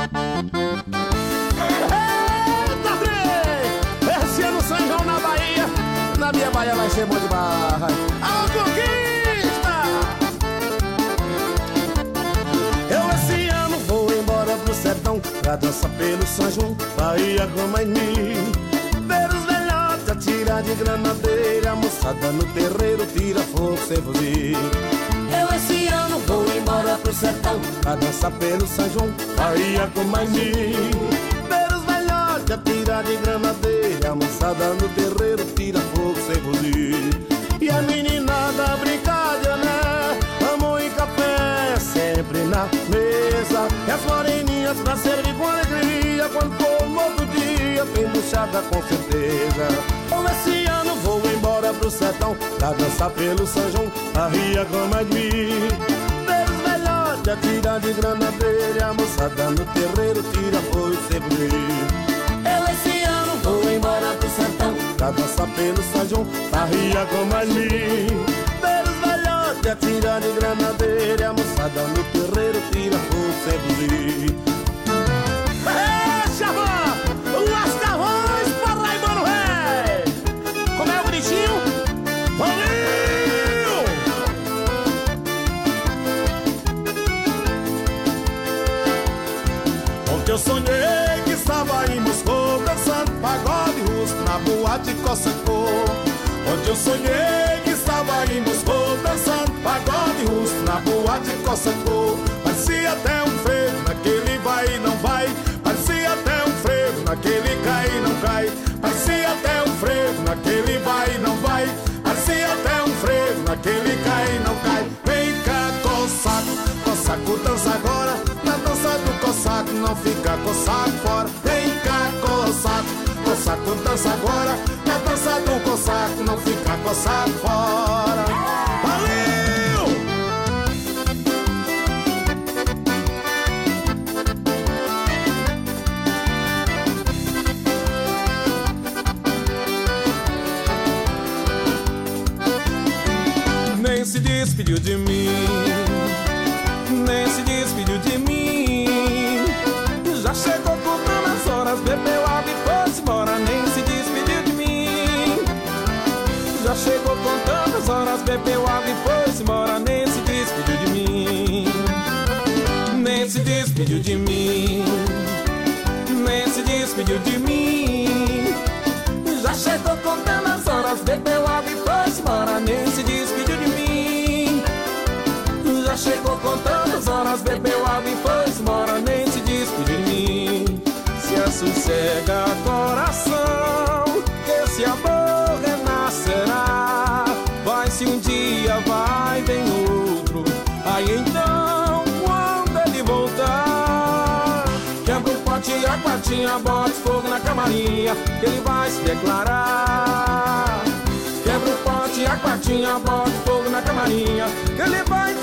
Eita, trem! Esse ano São João na Bahia, na minha Bahia vai ser bom demais. A conquista! Eu esse ano vou embora pro sertão pra dançar pelo São João, Bahia com mais mil. Ver os velhotes atirar de granadeira, a moçada no terreiro tira fogo sem fuzil. Eu esse ano vou embora pro sertão pra dançar pelo São João, Bahia com mais mil. Ver os velhotes atirar de granadeira, a moçada no terreiro tira fogo sem fuzil. E a meninada brincar de ané, amor e café sempre na mesa. E as moreninhas pra servir com alegria, quando for no outro dia tem buchada com certeza. Eu esse ano vou embora pro sertão pra dançar pelo São João, Bahia com mais mil. Ver os velhotes atirar de granadeira, a moçada no terreiro tira fogo sem fuzil. Eu esse ano vou embora pro sertão pra dançar pelo São João, Bahia com mais mil. Ver os velhotes atirar de granadeira, a moçada no terreiro tira fogo sem fuzil. Xavã! Os carvões paraibano, rei! Como é o gritinho? Valeu! Ontem eu sonhei que estava em Moscou dançando pagode russo na boate Cossacô. Ontem eu sonhei que estava em Moscou dançando pagode russo na boate Cossacô. Parecia até um frevo naquele vai e não vai, parecia até um frevo naquele cai e não cai, parecia até um frevo naquele vai e não vai, parecia até um frevo naquele cai e não cai. Vem cá, Cossaco, Cossaco dança agora, na dança do Cossaco não fica Cossaco fora. Vem cá, Cossaco, Cossaco dança agora, na dança do Cossaco não fica Cossaco fora. Valeu! Nem se despediu de mim, nem se despediu de mim. Já chegou contando as horas, bebeu água e foi-se embora, nem se despediu de mim. Já chegou contando as horas, bebeu água e foi-se embora, nem se despediu de mim. Nem se despediu de mim, nem se despediu de mim. Já chegou contando as horas, bebeu água e foi-se embora, nem se despediu de mim. Já chegou contando as horas, bebeu água e foi-se embora, nem se despediu de mim. Se assossega coração, esse amor renascerá. Vai-se um dia, vai, vem outro, aí então quando ele voltar, quebra o pote e a quartinha, bota fogo na camarinha, que ele vai se declarar. Quebra o pote e a quartinha, bota fogo na camarinha, que ele vai